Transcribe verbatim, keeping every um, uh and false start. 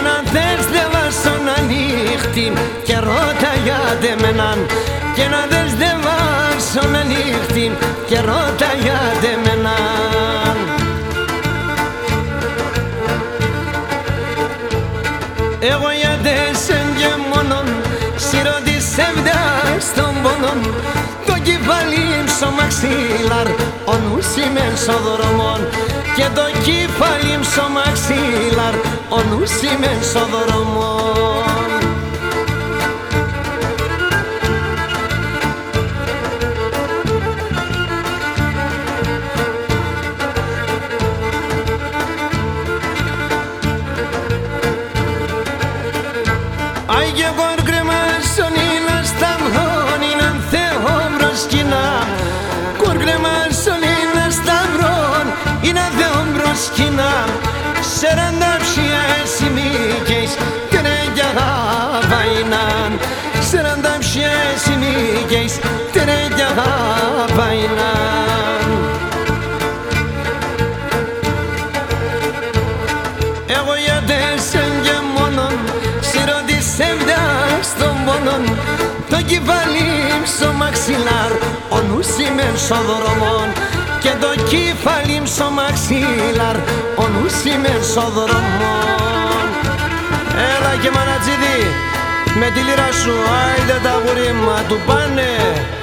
να θες δεν βάσω να νύχτη και ρώτα για δεμέναν. Και να θες δεν βάσω να νύχτη και ρώτα για δεμέναν. Εγώ για τέσσερ και μόνον σύρω της εβδάς των πόνων. Το κεφάλι στο μαξίλαρ, ο νους είμαι στο δρόμον. Και το κεφάλι στο μαξίλαρ, ο νους είμαι στο δρόμον. Άι και κορκρεμάσον είναι σταυρόν, είναι Θεό μπροσκινά. Κορκρεμάσον είναι σταυρόν, είναι Θεό μπροσκινά. Σεράντα ψιές ημίκες, τρέγια γαβαϊνάν. Σεράντα ψιές ημίκες, τρέγια γαβαϊνάν. Εγώ για τέσσερ και μόνον σύρω της εβδάς των πόνων. Το κεφάλι στο μαξιλάρ, ο νους είμαι στο δρόμον. Και το κεφάλι στο μαξιλάρ, ο νους είμαι στο δρόμον. Έλα και μανατζίδι, με τη λύρα σου, άιντε τα γουρίμα του πάνε.